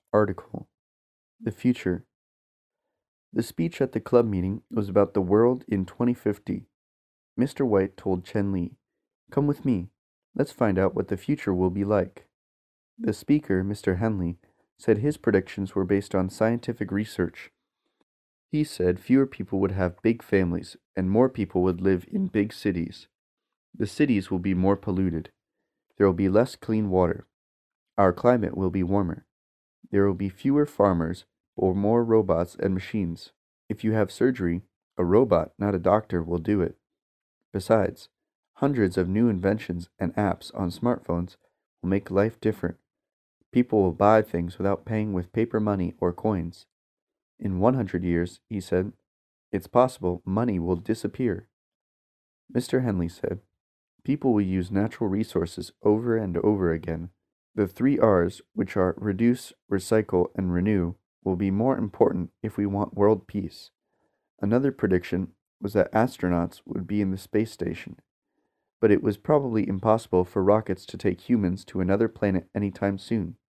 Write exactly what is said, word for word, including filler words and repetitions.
Article: The Future. The speech at the club meeting was about the world in twenty fifty. Mister White told Chen Li, "Come with me. Let's find out what the future will be like." The speaker, Mister Henley, said his predictions were based on scientific research. He said fewer people would have big families and more people would live in big cities. The cities will be more polluted. There will be less clean water. Our climate will be warmer. There will be fewer farmers or more robots and machines. If you have surgery, a robot, not a doctor, will do it. Besides, hundreds of new inventions and apps on smartphones will make life different. People will buy things without paying with paper money or coins. In one hundred years, he said, it's possible money will disappear. Mister Henley said, people will use natural resources over and over again. The three R's, which are reduce, recycle, and renew, will be more important if we want world peace. Another prediction was that astronauts would be in the space station, but it was probably impossible for rockets to take humans to another planet anytime soon.